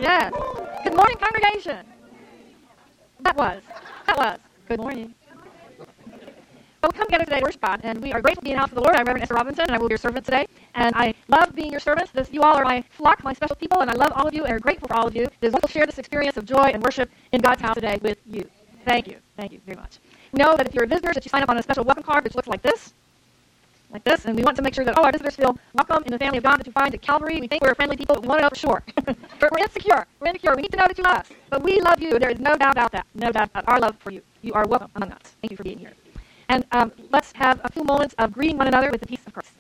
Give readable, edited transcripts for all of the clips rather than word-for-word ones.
Yes. Good morning, congregation. That was. Good morning. Well, we come together today to worship God, and we are grateful to be in the house of the Lord. I'm Reverend Esther Robinson, and I will be your servant today. And I love being your servant. You all are my flock, my special people, and I love all of you and are grateful for all of you. It is wonderful to share this experience of joy and worship in God's house today with you. Thank you. Thank you very much. We know that if you're a visitor, that you sign up on a special welcome card, which looks like this. And we want to make sure that all our visitors feel welcome in the family of God that you find at Calvary. We think we're friendly people, but we want to know for sure. We're insecure. We need to know that you love us. But we love you. There is no doubt about that. No doubt about our love for you. You are welcome among us. Thank you for being here. And let's have a few moments of greeting one another with the peace of Christ.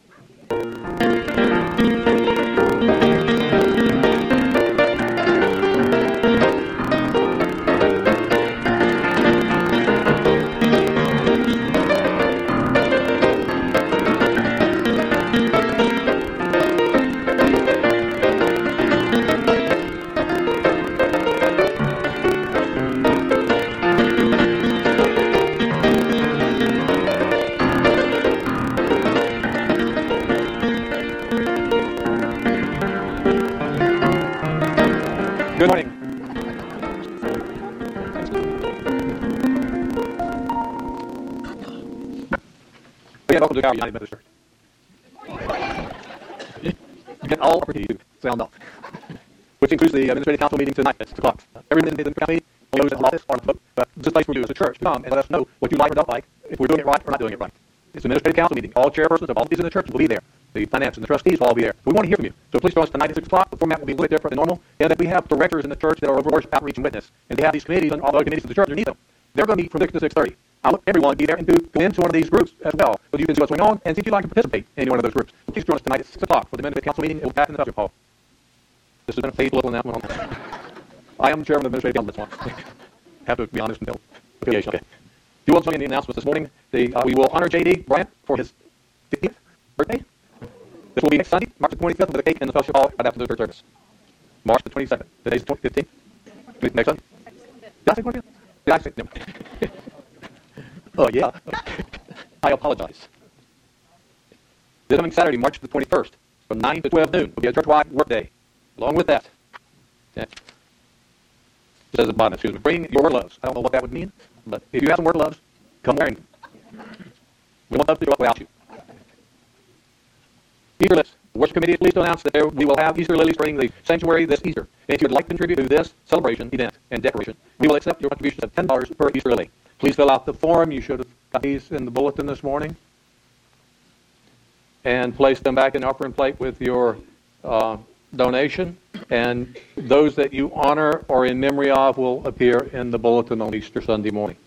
Good morning. Again, welcome to Calvary United Methodist Church. You get all opportunity to sound off, which includes the administrative council meeting tonight at 6 o'clock. Every minute in the county, those in the office are vote, but this is a place for you as a church to come and let us know what you like or don't like, if we're doing it right or not doing it right. It's an administrative council meeting. All chairpersons of all these in the church will be there. The finance and the trustees will all be there. We want to hear from you. So please join us tonight at 6 o'clock. The format will be a little bit different than normal. And that we have directors in the church that are over worship, outreach, and witness. And they have these committees, and all the committees of the church underneath them. They're going to meet from 6 to 6:30. I want everyone to be there and to go into one of these groups as well, so you can see what's going on and see if you'd like to participate in any one of those groups. So please join us tonight at 6 o'clock for the administrative council meeting. It will be back in the fellowship hall. This has been a faithful little announcement on that. I am the chairman of the administrative council this morning. Have to be honest and tell affiliation. Okay. You will join in the announcements this morning. We will honor J.D. Bryant for his 50th birthday. This will be next Sunday, March the 25th, with a cake in the fellowship hall right after the church service. March the 22nd. Today's the 15th. Next Sunday. Did I say 25th? Did I say? No. Oh, yeah. I apologize. This coming Saturday, March the 21st, from 9 to 12 noon, will be a church-wide work day. Along with that, it says at the bottom, bring your work gloves. I don't know what that would mean, but if you have some work gloves, come wearing them. We want love to go up without you. Easter lilies. The worship committee is pleased to announce that we will have Easter lilies during the sanctuary this Easter. And if you would like to contribute to this celebration, event, and decoration, we will accept your contributions of $10 per Easter lily. Please fill out the form. You should have got these in the bulletin this morning. And place them back in the offering plate with your donation. And those that you honor or in memory of will appear in the bulletin on Easter Sunday morning.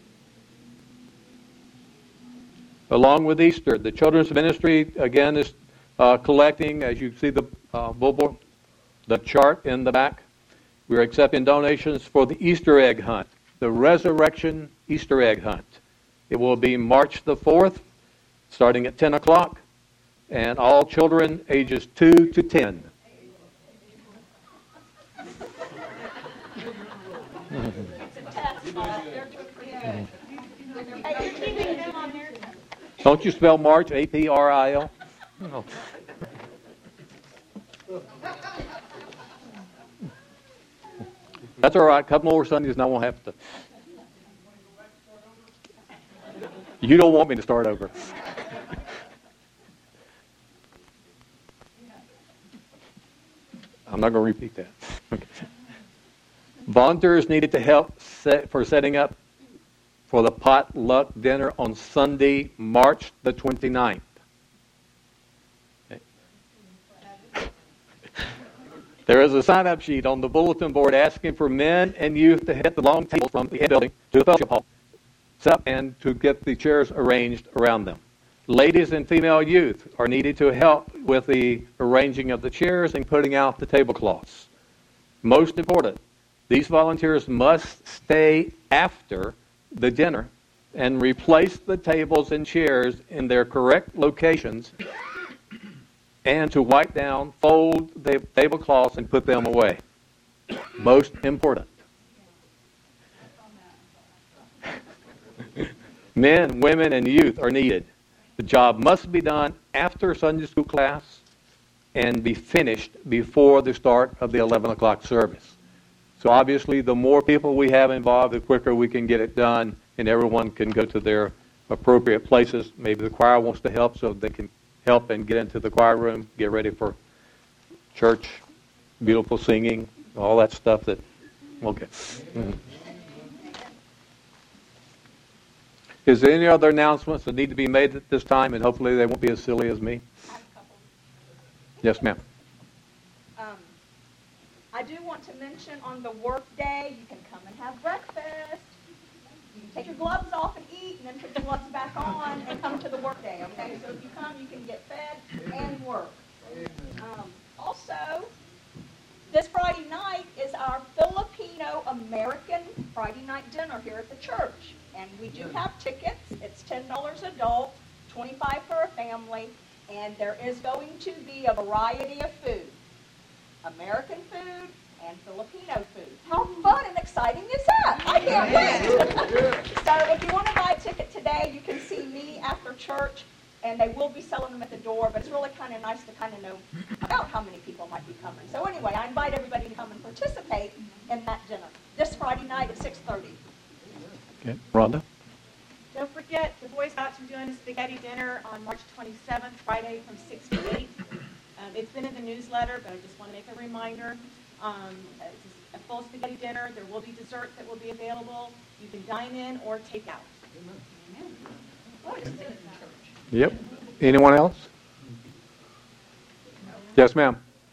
Along with Easter, the children's ministry, again, is collecting, as you see the chart in the back. We're accepting donations for the Easter egg hunt, the Resurrection Easter egg hunt. It will be March the 4th, starting at 10 o'clock, and all children ages 2 to 10. Don't you spell March, A-P-R-I-L? No. That's all right. A couple more Sundays and I won't have to. You don't want me to start over. I'm not going to repeat that. Okay. Volunteers needed to help for setting up for the potluck dinner on Sunday, March the 29th. Okay. There is a sign-up sheet on the bulletin board asking for men and youth to hit the long table from the building to the fellowship hall, set up and to get the chairs arranged around them. Ladies and female youth are needed to help with the arranging of the chairs and putting out the tablecloths. Most important, these volunteers must stay after the dinner and replace the tables and chairs in their correct locations and to wipe down, fold the tablecloths, and put them away. Most important. Men, women, and youth are needed. The job must be done after Sunday school class and be finished before the start of the 11 o'clock service. So obviously, the more people we have involved, the quicker we can get it done, and everyone can go to their appropriate places. Maybe the choir wants to help, so they can help and get into the choir room, get ready for church, beautiful singing, all that stuff that, okay. Mm-hmm. Is there any other announcements that need to be made at this time, and hopefully they won't be as silly as me? Yes, ma'am. I do want to mention on the work day, you can come and have breakfast. You can take your gloves off and eat, and then put your gloves back on and come to the work day, okay? So if you come, you can get fed and work. Also, this Friday night is our Filipino-American Friday night dinner here at the church. And we do have tickets. It's $10 adult, $25 for a family, and there is going to be a variety of food. American food and Filipino food. How fun and exciting is that? I can't wait. So if you want to buy a ticket today, you can see me after church, and they will be selling them at the door, but it's really kind of nice to kind of know about how many people might be coming. So anyway, I invite everybody to come and participate in that dinner this Friday night at 6:30. Okay, Rhonda? Don't forget, the Boy Scouts are doing a spaghetti dinner on March 27th, Friday from 6 to 8. It's been in the newsletter, but I just want to make a reminder. It's a full spaghetti dinner. There will be desserts that will be available. You can dine in or take out. Yep. Anyone else? Yes, ma'am.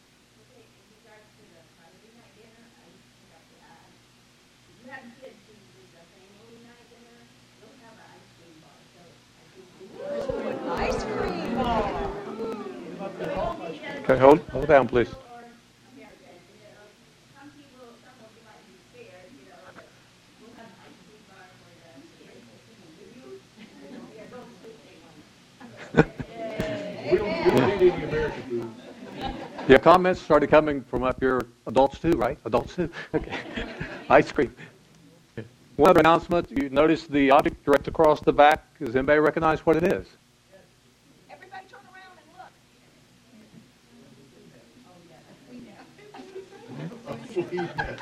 Okay, hold down, please. Yeah, comments started coming from up here. Adults too, right? Adults too. Okay. Ice cream. One other announcement. You notice the object direct across the back. Does anybody recognize what it is? Everybody turn around and look.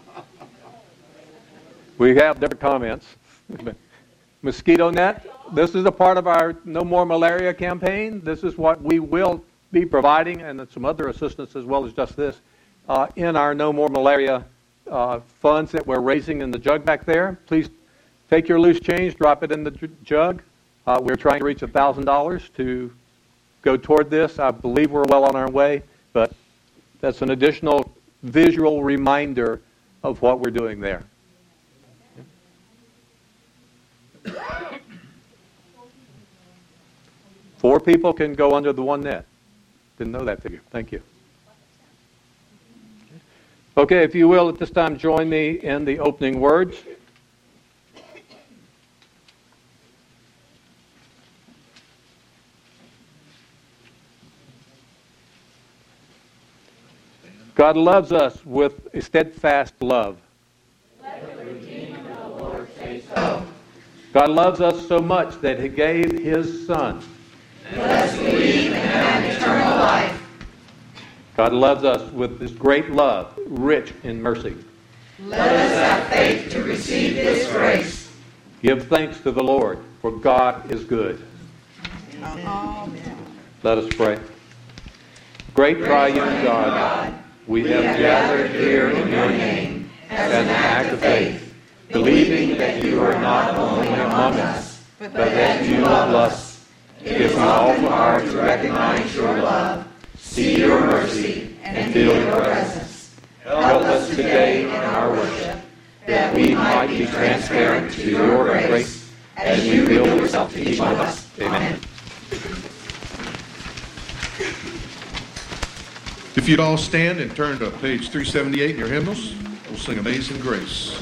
We have different comments. Mosquito net. This is a part of our No More Malaria campaign. This is what we will be providing, and some other assistance as well as just this, in our No More Malaria funds that we're raising in the jug back there. Please take your loose change, drop it in the jug. We're trying to reach $1,000 to go toward this. I believe we're well on our way, but that's an additional visual reminder of what we're doing there. 4 people can go under the one net. Didn't know that figure. Thank you. Okay, if you will, at this time, join me in the opening words. God loves us with a steadfast love. Let the redeemed of the Lord say so. God loves us so much that He gave His Son. Let us believe and have eternal life. God loves us with this great love, rich in mercy. Let us have faith to receive this grace. Give thanks to the Lord, for God is good. Amen. Let us pray. Great triune God, we have gathered here in your name as an act of faith, believing that you are not only among us, but that you love us. It is awful hard to recognize your love, see your mercy, and feel your presence. Help us today in our worship, that we might be transparent to your grace as you reveal yourself to each one of us. Amen. If you'd all stand and turn to page 378 in your hymnals, we'll sing Amazing Grace.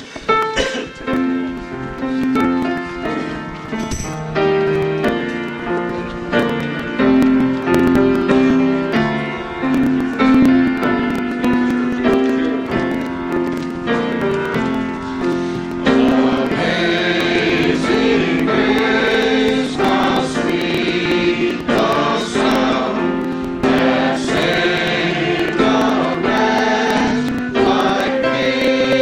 Like me.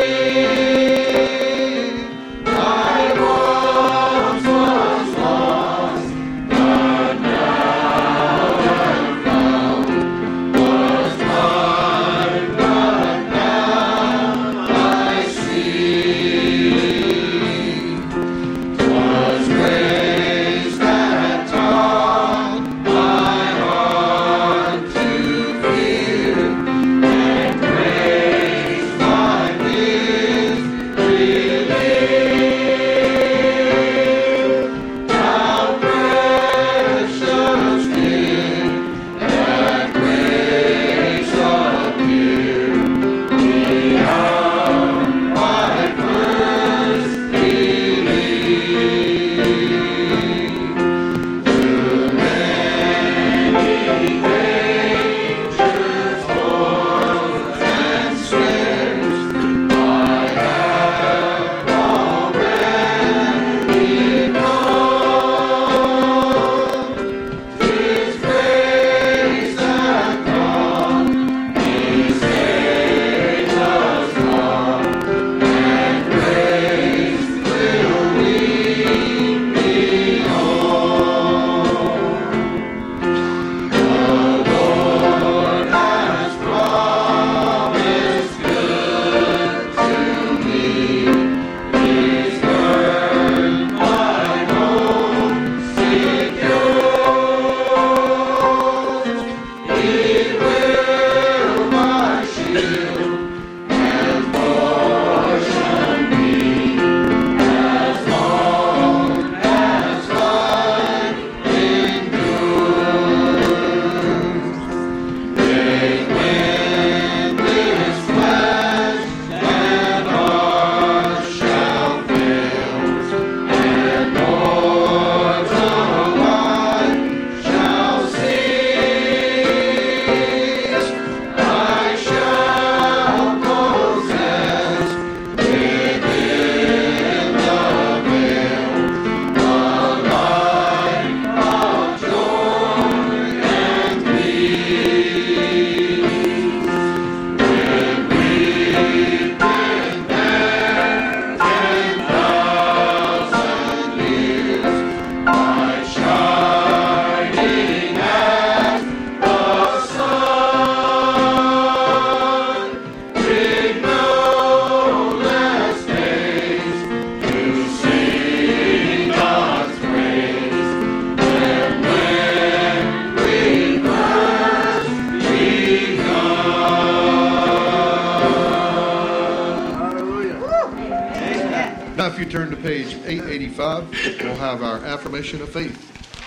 Now, if you turn to page 885, we'll have our affirmation of faith.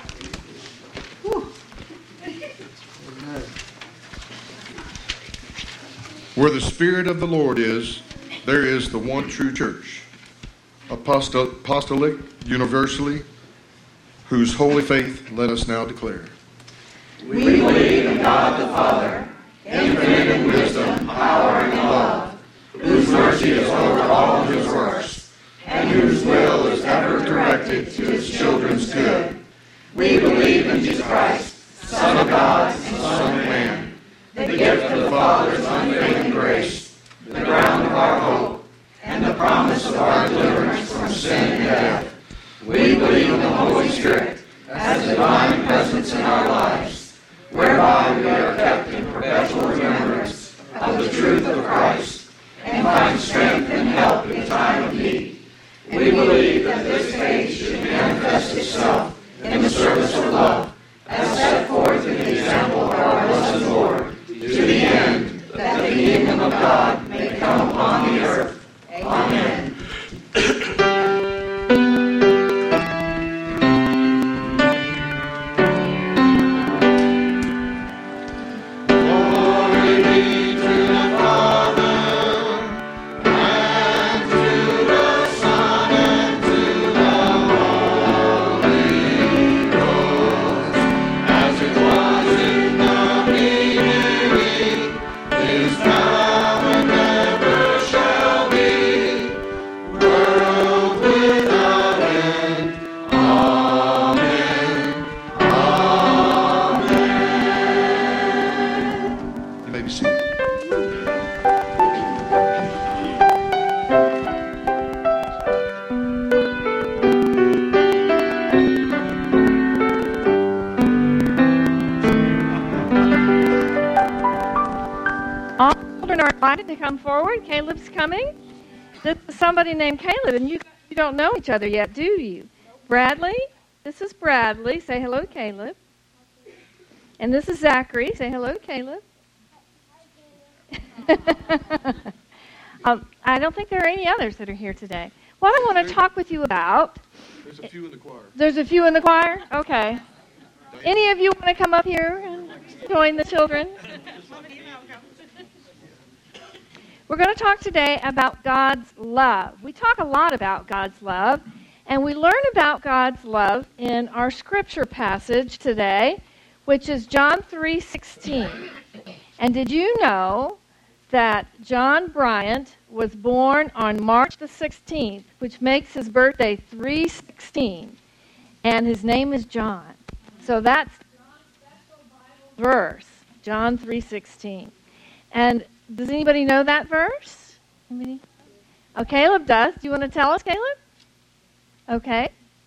Where the Spirit of the Lord is, there is the one true church, apostolic, universally, whose holy faith let us now declare. We believe in God the Father, infinite in wisdom, power, and love, whose mercy is over all his works, and whose will is ever directed to his children's good. We believe in Jesus Christ, Son of God and Son of Man, the gift of the Father's unfailing grace, the ground of our hope, and the promise of our deliverance from sin and death. We believe in the Holy Spirit as divine presence in our lives, whereby we are kept in perpetual remembrance of the truth of Christ, and find strength and help in time of need. We believe that this faith should manifest itself in the service of love, as set forth in the example of our blessed Lord, to the end that the kingdom of God may come upon the earth. Amen. To come forward. Caleb's coming. This is somebody named Caleb, and you don't know each other yet, do you? Bradley. This is Bradley. Say hello to Caleb. And this is Zachary. Say hello to Caleb. I don't think there are any others that are here today. What I want to talk with you about... There's a few in the choir. There's a few in the choir? Okay. Any of you want to come up here and join the children? We're going to talk today about God's love. We talk a lot about God's love, and we learn about God's love in our scripture passage today, which is John 3:16. And did you know that John Bryant was born on March the 16th, which makes his birthday 3/16, and his name is John. So that's verse, John 3:16. And does anybody know that verse? Anybody? Oh, Caleb does. Do you want to tell us, Caleb? Okay.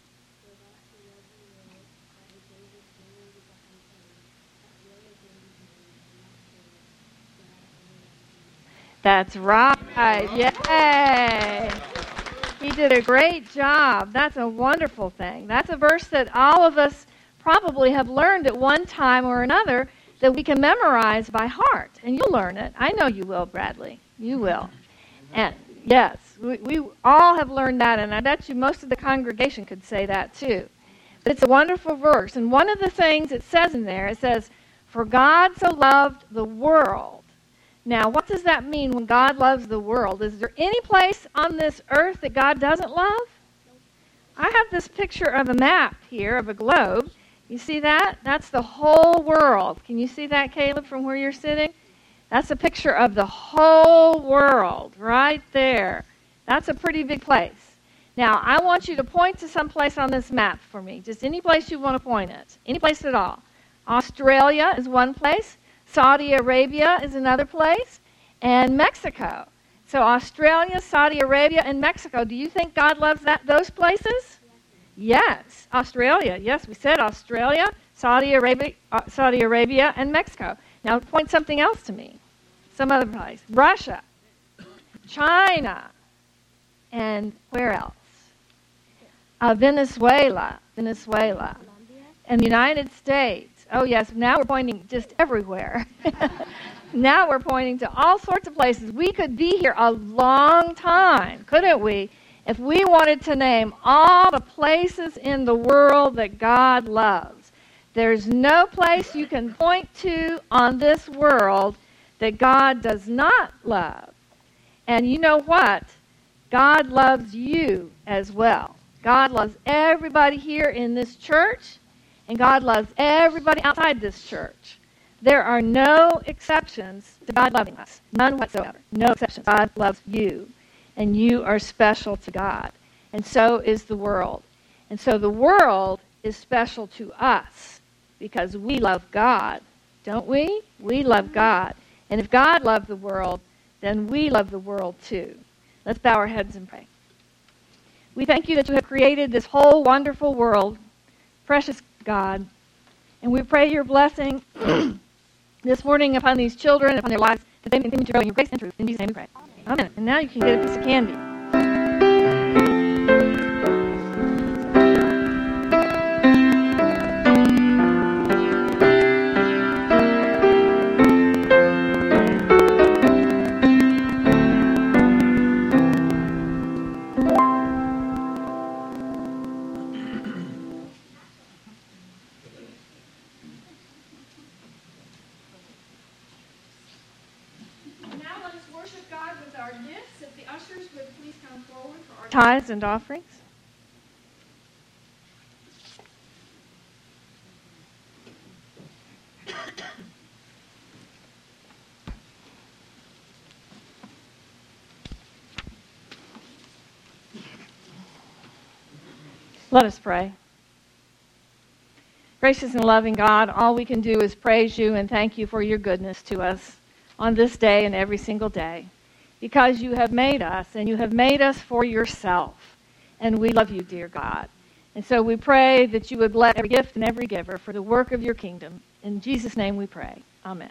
That's right. Yay. He did a great job. That's a wonderful thing. That's a verse that all of us probably have learned at one time or another that we can memorize by heart. And you'll learn it. I know you will, Bradley. You will. And yes, we all have learned that, and I bet you most of the congregation could say that too. But it's a wonderful verse. And one of the things it says in there, it says, "For God so loved the world." Now, what does that mean when God loves the world? Is there any place on this earth that God doesn't love? I have this picture of a map here of a globe. You see that? That's the whole world. Can you see that, Caleb, from where you're sitting? That's a picture of the whole world right there. That's a pretty big place. Now, I want you to point to some place on this map for me. Just any place you want to point at. Any place at all. Australia is one place. Saudi Arabia is another place. And Mexico. So Australia, Saudi Arabia, and Mexico. Do you think God loves those places? Yes. Australia. Yes, we said Australia, Saudi Arabia, and Mexico. Now point something else to me. Some other place. Russia, China, and where else? Venezuela, and the United States. Oh yes, now we're pointing just everywhere. Now we're pointing to all sorts of places. We could be here a long time, couldn't we? If we wanted to name all the places in the world that God loves, there's no place you can point to on this world that God does not love. And you know what? God loves you as well. God loves everybody here in this church, and God loves everybody outside this church. There are no exceptions to God loving us. None whatsoever. No exceptions. God loves you, and you are special to God. And so is the world. And so the world is special to us because we love God, don't we? We love God. And if God loved the world, then we love the world too. Let's bow our heads and pray. We thank you that you have created this whole wonderful world, precious God, and we pray your blessing this morning upon these children and upon their lives, that they may continue to grow in your grace and truth. In Jesus' name we pray. Amen. And now you can get a piece of candy. Tithes and offerings. Let us pray. Gracious and loving God, all we can do is praise you and thank you for your goodness to us on this day and every single day. Because you have made us, and you have made us for yourself. And we love you, dear God. And so we pray that you would bless every gift and every giver for the work of your kingdom. In Jesus' name we pray. Amen.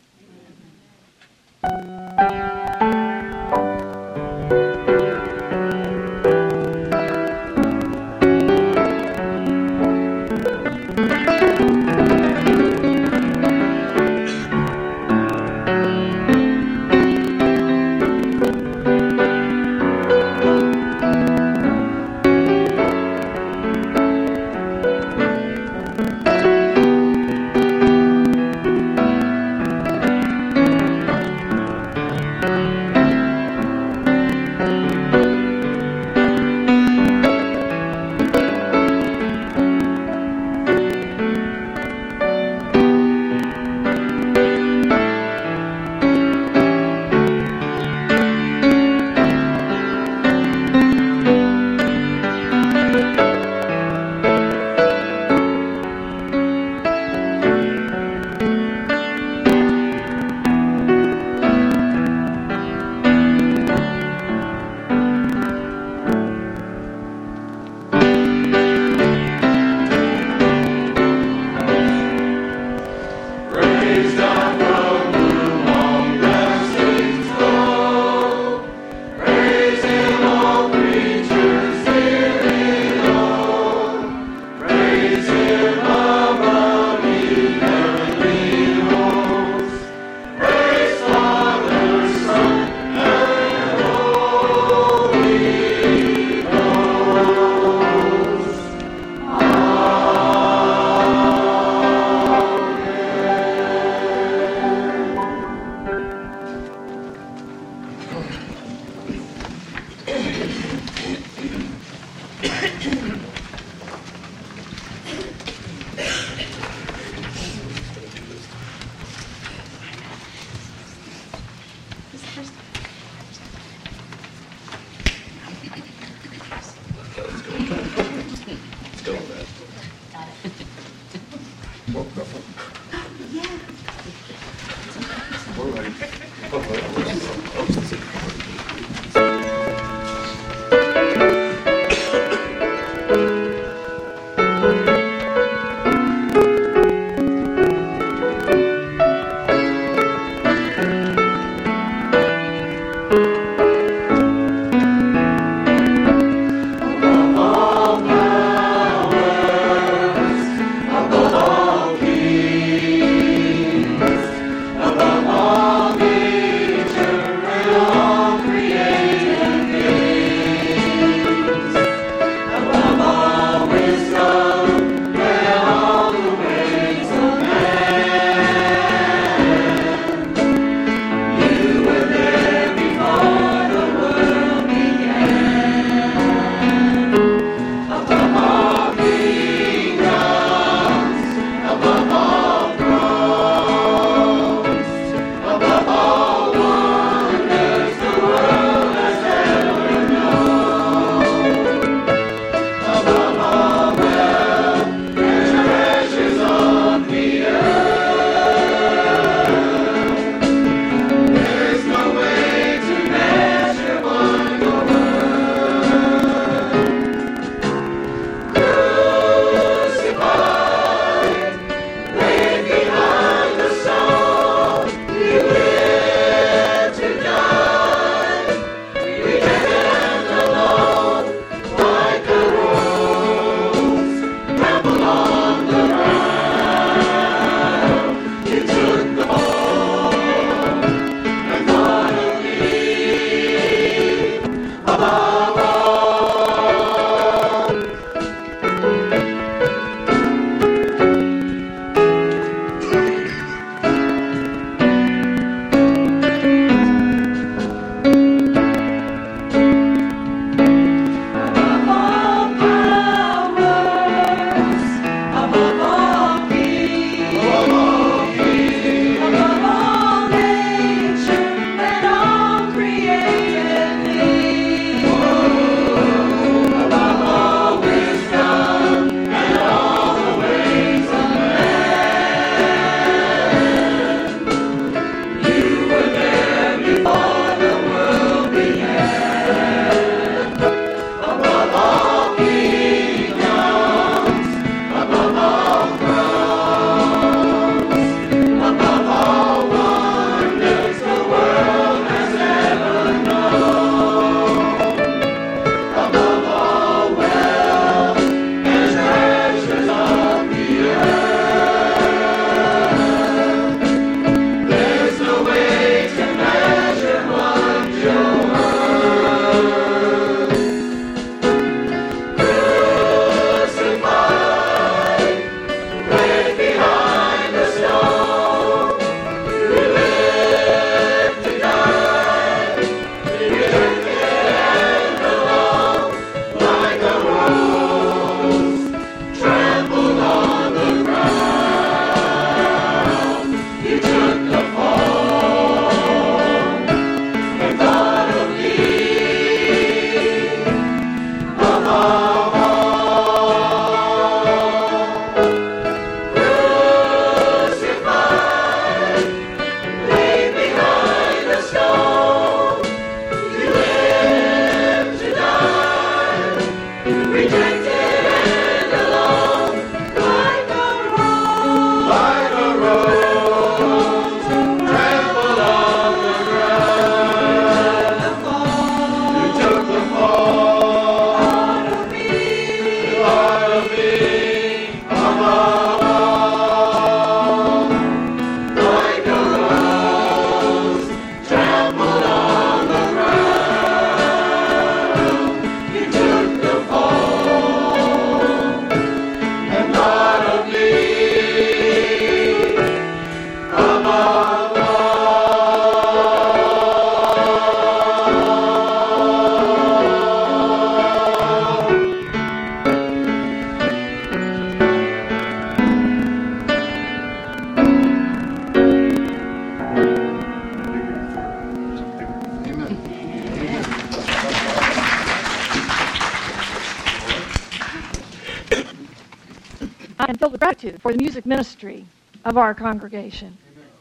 I am filled with gratitude for the music ministry of our congregation.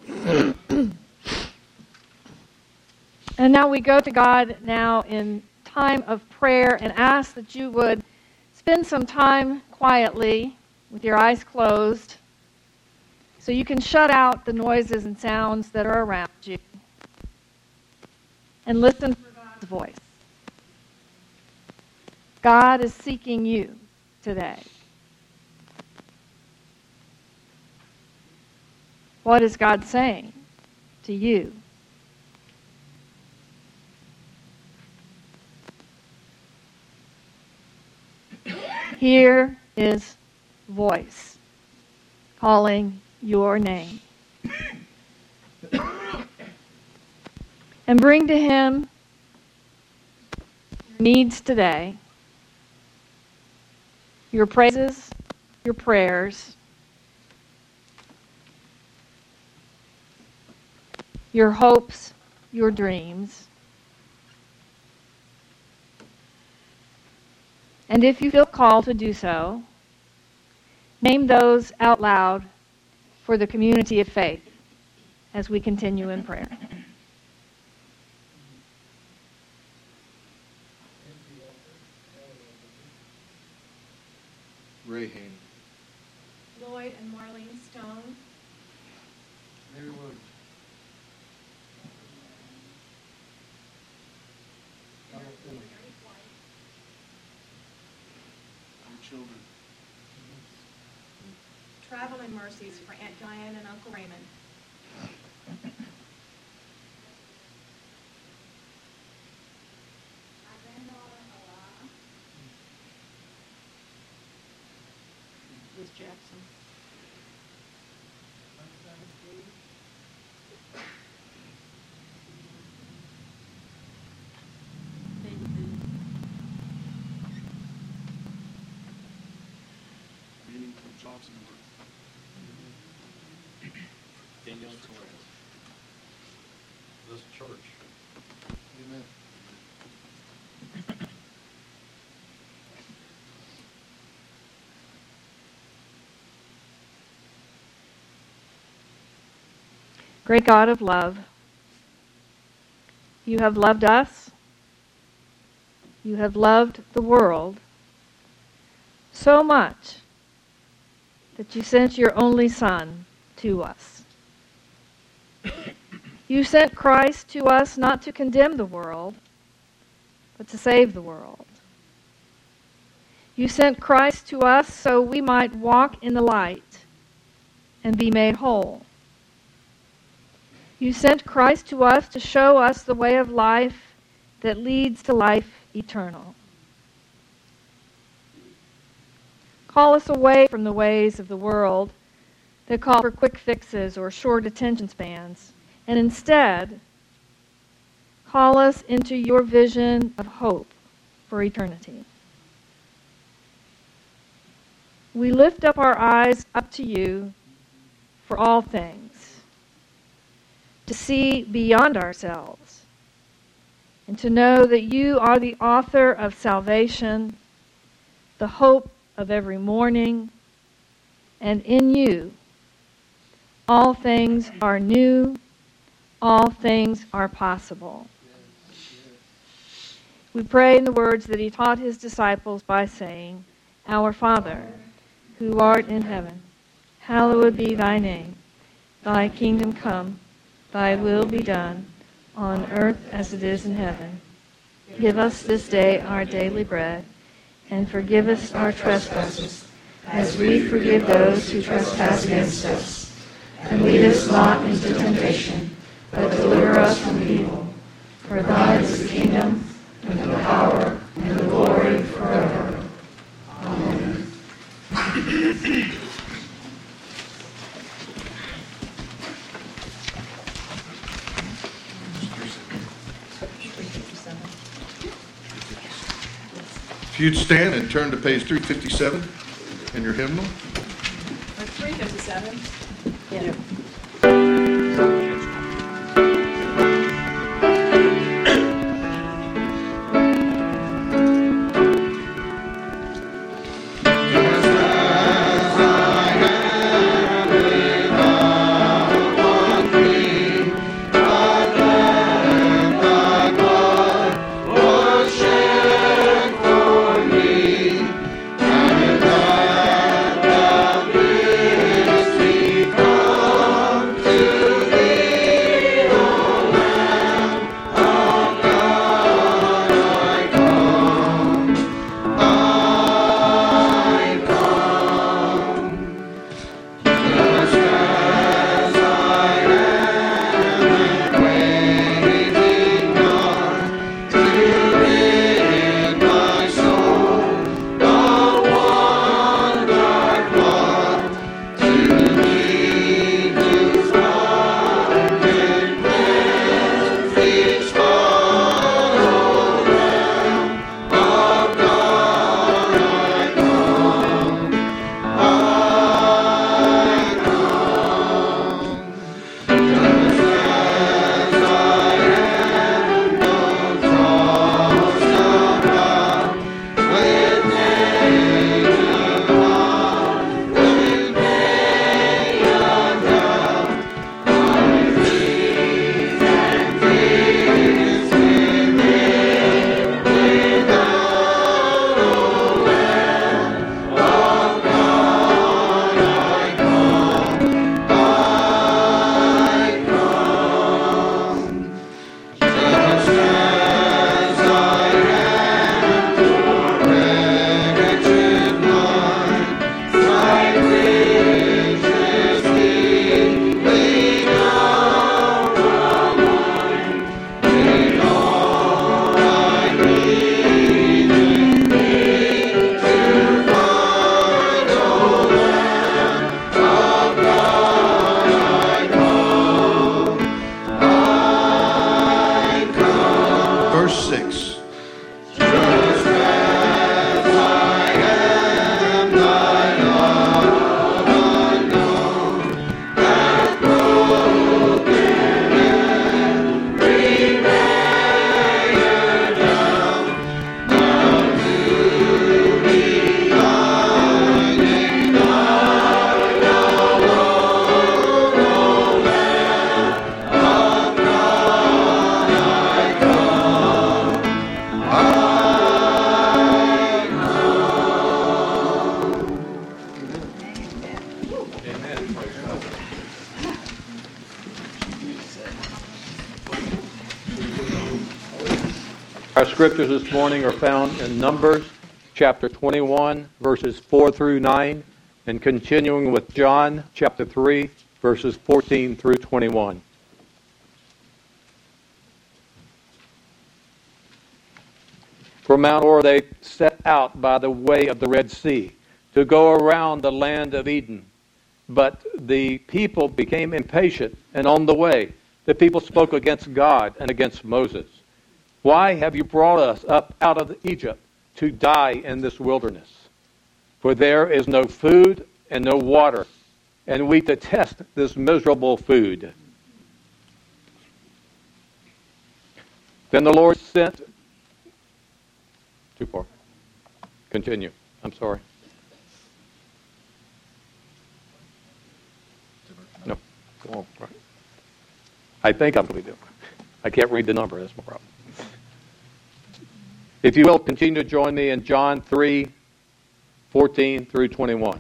And now we go to God now in time of prayer and ask that you would spend some time quietly with your eyes closed so you can shut out the noises and sounds that are around you and listen for God's voice. God is seeking you today. What is God saying to you? Hear his voice calling your name. And bring to him your needs today, your praises, your prayers, your hopes, your dreams. And if you feel called to do so, name those out loud for the community of faith as we continue in prayer. Ray Haney. Lloyd and Marlene Stone. Mary Williams. Children. Traveling mercies for Aunt Diane and Uncle Raymond. Liz Jackson. Johnson. Danielle Torres. This church. Amen. Great God of love, you have loved us. You have loved the world so much that you sent your only Son to us. You sent Christ to us not to condemn the world, but to save the world. You sent Christ to us so we might walk in the light and be made whole. You sent Christ to us to show us the way of life that leads to life eternal. Call us away from the ways of the world that call for quick fixes or short attention spans, and instead call us into your vision of hope for eternity. We lift up our eyes up to you for all things, to see beyond ourselves, and to know that you are the author of salvation, the hope of every morning, and in you all things are new, all things are possible. We pray in the words that he taught his disciples by saying, Our Father, who art in heaven, hallowed be thy name. Thy kingdom come, thy will be done, on earth as it is in heaven. Give us this day our daily bread, and forgive us our trespasses, as we forgive those who trespass against us. And lead us not into temptation, but deliver us from evil. For thine is the kingdom, and the power, and the glory forever. Amen. If you'd stand and turn to page 357 in your hymnal. 357. Yeah. scriptures this morning are found in Numbers chapter 21, verses 4 through 9, and continuing with John chapter 3, verses 14 through 21. From Mount Hor they set out by the way of the Red Sea to go around the land of Eden. But the people became impatient, and on the way the people spoke against God and against Moses. Why have you brought us up out of Egypt to die in this wilderness? For there is no food and no water, and we detest this miserable food. Then the Lord sent... Too far. Continue. I'm sorry. No. Go on. Right. I think I'm going to do it. I can't read the number. That's my problem. If you will, continue to join me in John 3, 14 through 21.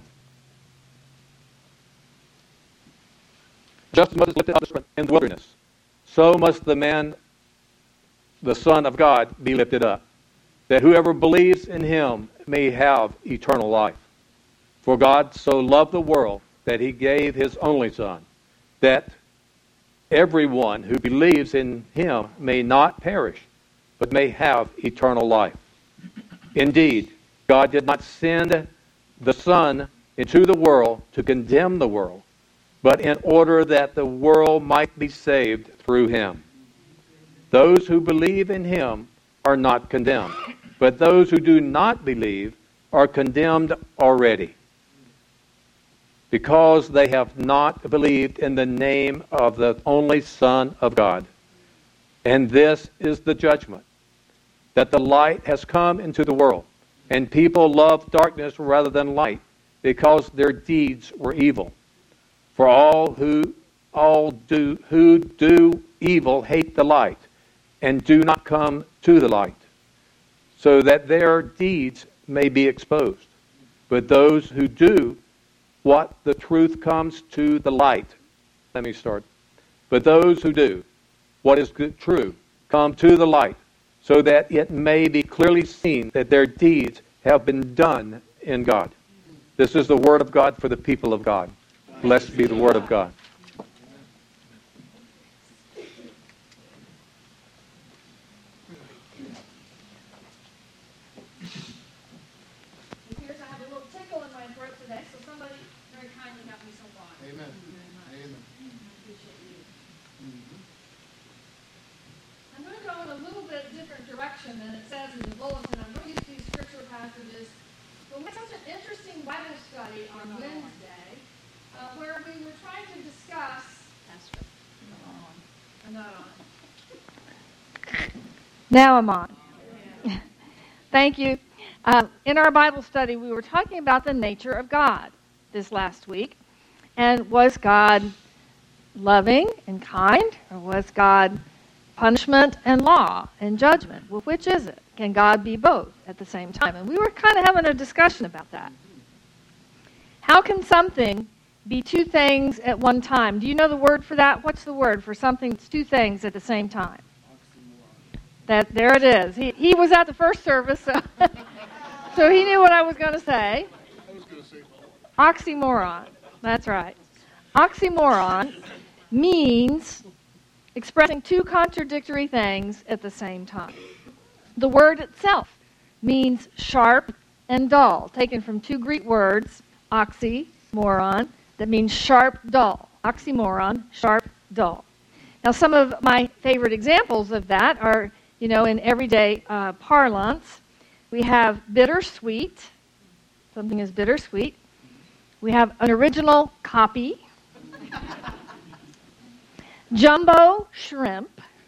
Just as Moses lifted up in the wilderness, so must the man, the Son of God, be lifted up, that whoever believes in him may have eternal life. For God so loved the world that he gave his only Son, that everyone who believes in him may not perish, but may have eternal life. Indeed, God did not send the Son into the world to condemn the world, but in order that the world might be saved through him. Those who believe in him are not condemned, but those who do not believe are condemned already, because they have not believed in the name of the only Son of God. And this is the judgment, that the light has come into the world, and people love darkness rather than light, because their deeds were evil. For all who do evil hate the light, and do not come to the light, so that their deeds may be exposed. But those who do what the truth comes to the light. Let me start. But those who do what is true come to the light, so that it may be clearly seen that their deeds have been done in God. This is the word of God for the people of God. Blessed be the word of God. It appears I have a little tickle in my throat today, so somebody very kindly got me some water. Amen. Amen. I'm going to go in a little bit different direction than it says in the bulletin. I'm going to use these scripture passages. But we had such an interesting Bible study on Wednesday where we were trying to discuss... I'm not on. Now I'm on. Thank you. In our Bible study, we were talking about the nature of God this last week. And was God loving and kind, or was God punishment and law and judgment? Well, which is it? Can God be both at the same time? And we were kind of having a discussion about that. How can something be two things at one time? Do you know the word for that? What's the word for something that's two things at the same time? There it is. He was at the first service, so, so he knew what I was going to say. Oxymoron. That's right. Oxymoron means expressing two contradictory things at the same time. The word itself means sharp and dull, taken from two Greek words, oxymoron, that means sharp, dull. Oxymoron, sharp, dull. Now, some of my favorite examples of that are, in everyday parlance. We have bittersweet. Something is bittersweet. We have an original copy. Jumbo shrimp.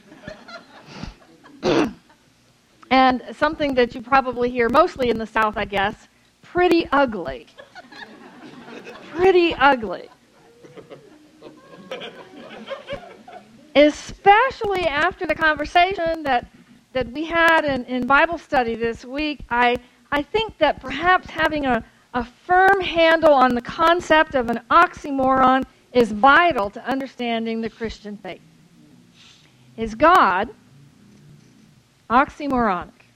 And something that you probably hear mostly in the South, I guess, pretty ugly. Pretty ugly. Especially after the conversation that we had in Bible study this week, I think that perhaps having a firm handle on the concept of an oxymoron is vital to understanding the Christian faith. Is God oxymoronic?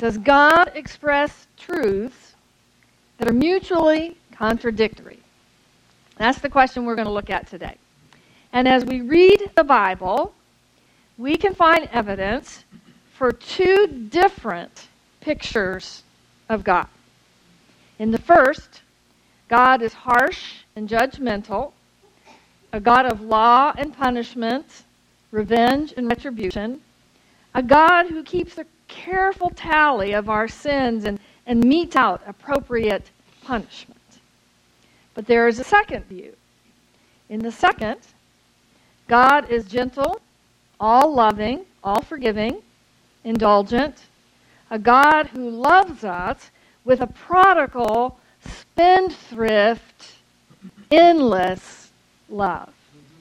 does God express truths that are mutually contradictory? That's the question we're going to look at today. And as we read the Bible, we can find evidence for two different pictures of God. In the first, God is harsh and judgmental, a God of law and punishment, revenge and retribution, a God who keeps a careful tally of our sins and metes out appropriate punishment. But there is a second view. In the second, God is gentle, all-loving, all-forgiving, indulgent, a God who loves us with a prodigal, spendthrift, endless love.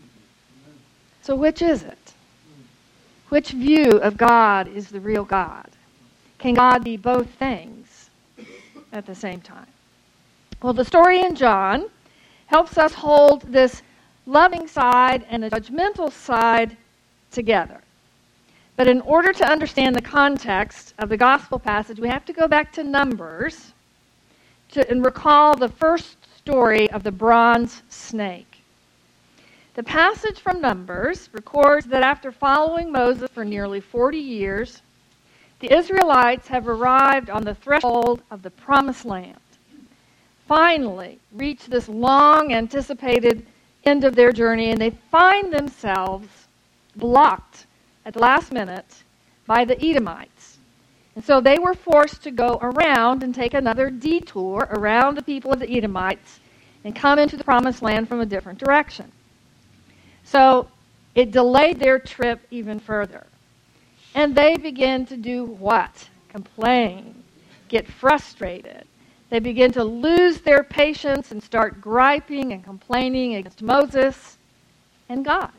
So which is it? Which view of God is the real God? Can God be both things at the same time? Well, the story in John helps us hold this loving side and the judgmental side together. But in order to understand the context of the gospel passage, we have to go back to Numbers and recall the first story of the bronze snake. The passage from Numbers records that after following Moses for nearly 40 years, the Israelites have arrived on the threshold of the Promised Land. Finally reach this long-anticipated end of their journey, and they find themselves blocked at the last minute by the Edomites. And so they were forced to go around and take another detour around the people of the Edomites and come into the Promised Land from a different direction. So it delayed their trip even further. And they begin to do what? Complain, get frustrated. They begin to lose their patience and start griping and complaining against Moses and God.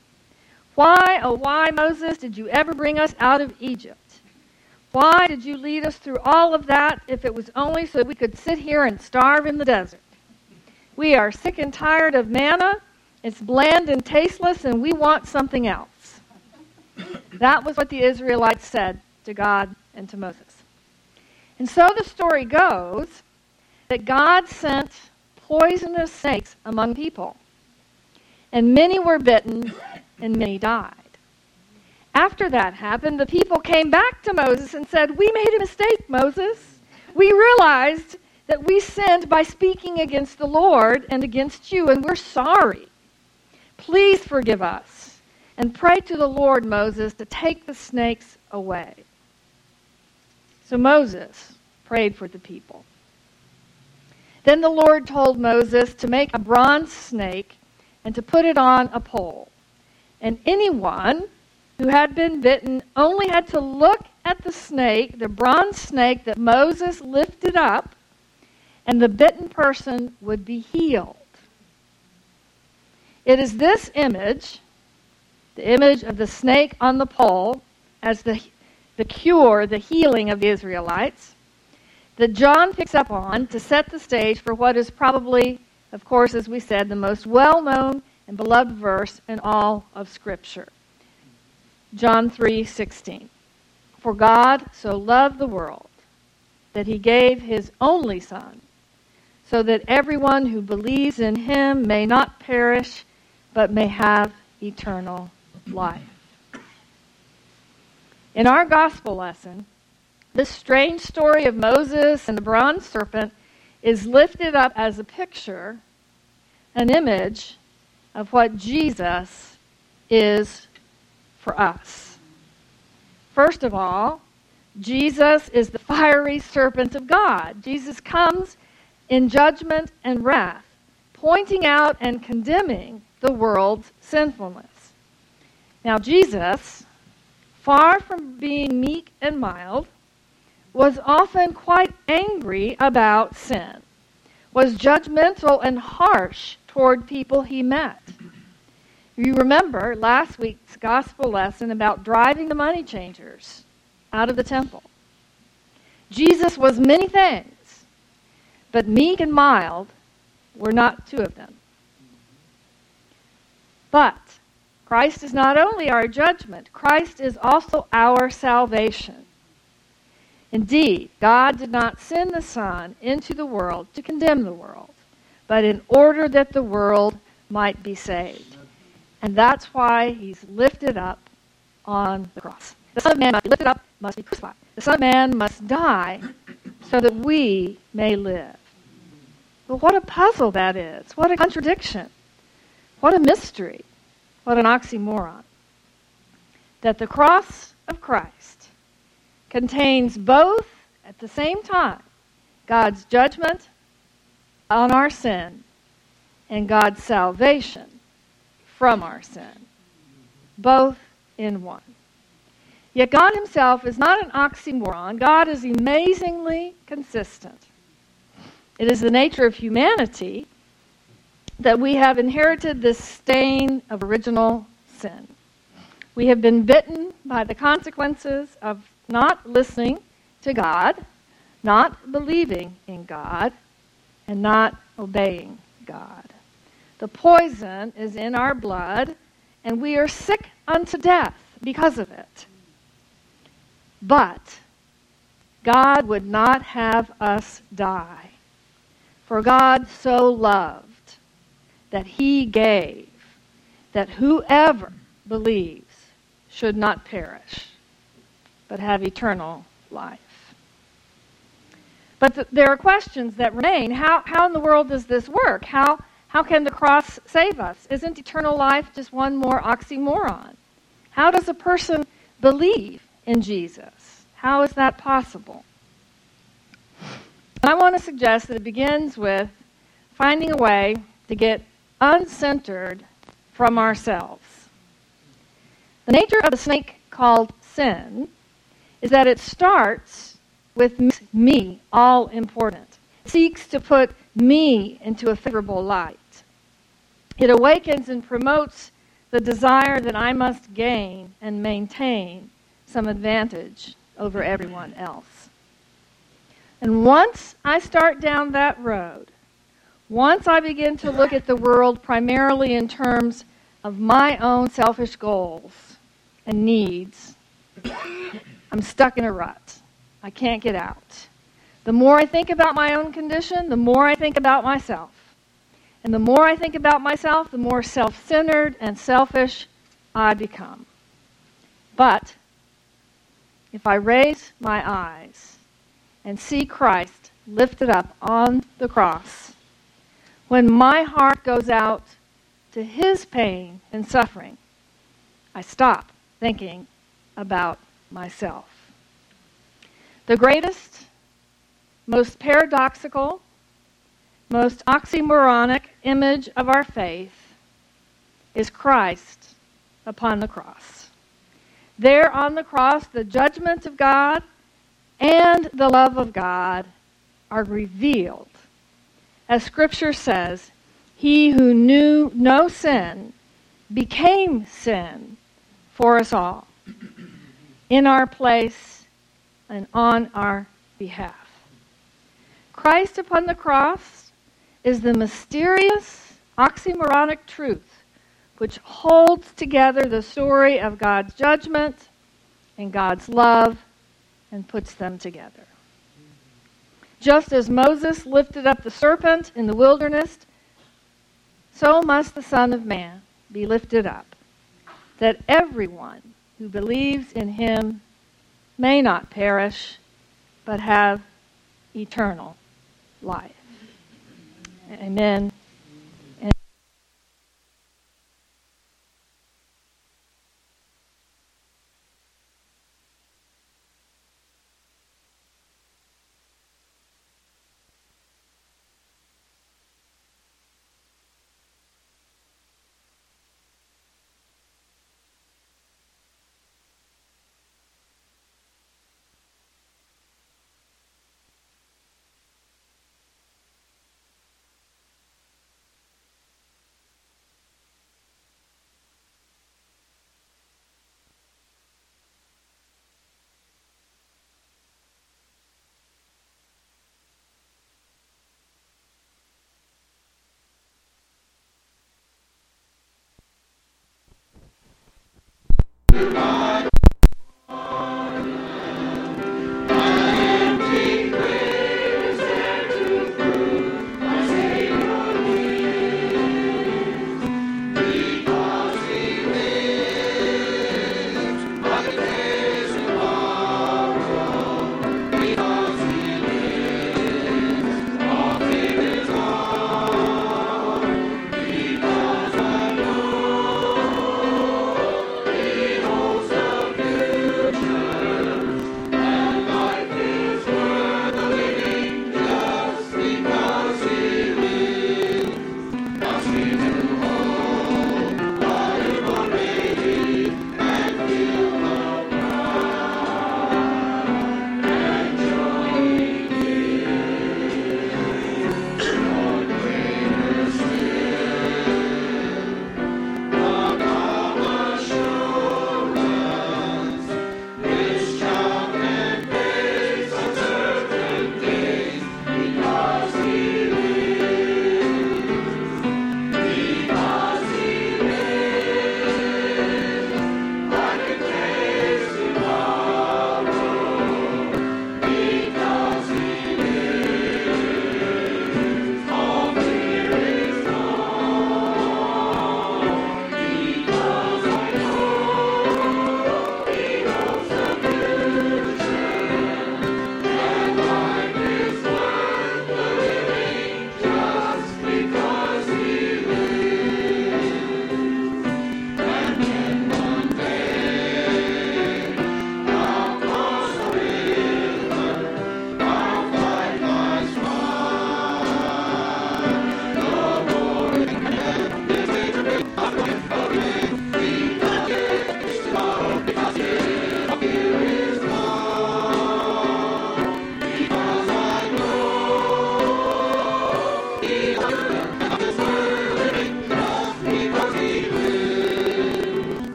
Why, oh why, Moses, did you ever bring us out of Egypt? Why did you lead us through all of that if it was only so we could sit here and starve in the desert? We are sick and tired of manna. It's bland and tasteless, and we want something else. That was what the Israelites said to God and to Moses. And so the story goes that God sent poisonous snakes among people, and many were bitten and many died. After that happened, the people came back to Moses and said, "We made a mistake, Moses. We realized that we sinned by speaking against the Lord and against you, and we're sorry. Please forgive us and pray to the Lord, Moses, to take the snakes away." So Moses prayed for the people. Then the Lord told Moses to make a bronze snake and to put it on a pole. And anyone who had been bitten only had to look at the snake, the bronze snake that Moses lifted up, and the bitten person would be healed. It is this image, the image of the snake on the pole, as the cure, the healing of the Israelites, that John picks up on to set the stage for what is probably, of course, as we said, the most well-known and beloved verse in all of Scripture. John 3:16. For God so loved the world that he gave his only Son, so that everyone who believes in him may not perish, but may have eternal life. In our gospel lesson, this strange story of Moses and the bronze serpent is lifted up as a picture, an image of what Jesus is for us. First of all, Jesus is the fiery serpent of God. Jesus comes in judgment and wrath, pointing out and condemning the world's sinfulness. Now, Jesus, far from being meek and mild, was often quite angry about sin, was judgmental and harsh toward people he met. You remember last week's gospel lesson about driving the money changers out of the temple. Jesus was many things, but meek and mild were not two of them. But Christ is not only our judgment, Christ is also our salvation. Indeed, God did not send the Son into the world to condemn the world, but in order that the world might be saved. And that's why he's lifted up on the cross. The Son of Man must be lifted up, must be crucified. The Son of Man must die so that we may live. But what a puzzle that is. What a contradiction. What a mystery. What an oxymoron. That the cross of Christ contains both, at the same time, God's judgment on our sin and God's salvation from our sin. Both in one. Yet God himself is not an oxymoron. God is amazingly consistent. It is the nature of humanity that we have inherited this stain of original sin. We have been bitten by the consequences of not listening to God, not believing in God, and not obeying God. The poison is in our blood, and we are sick unto death because of it. But God would not have us die. For God so loved that he gave, that whoever believes should not perish, but have eternal life. But there are questions that remain. How in the world does this work? How can the cross save us? Isn't eternal life just one more oxymoron? How does a person believe in Jesus? How is that possible? I want to suggest that it begins with finding a way to get uncentered from ourselves. The nature of the snake called sin is that it starts with me, all important. It seeks to put me into a favorable light. It awakens and promotes the desire that I must gain and maintain some advantage over everyone else. And once I start down that road, once I begin to look at the world primarily in terms of my own selfish goals and needs, I'm stuck in a rut. I can't get out. The more I think about my own condition, the more I think about myself. And the more I think about myself, the more self-centered and selfish I become. But if I raise my eyes and see Christ lifted up on the cross, when my heart goes out to his pain and suffering, I stop thinking about myself. The greatest, most paradoxical, most oxymoronic image of our faith is Christ upon the cross. There on the cross, the judgment of God and the love of God are revealed. As Scripture says, he who knew no sin became sin for us all, in our place and on our behalf. Christ upon the cross is the mysterious oxymoronic truth which holds together the story of God's judgment and God's love and puts them together. Just as Moses lifted up the serpent in the wilderness, so must the Son of Man be lifted up, that everyone who believes in him may not perish, but have eternal life. Amen.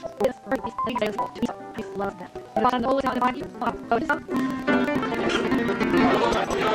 It's very peaceful. I just love them. It's on the whole account of my people.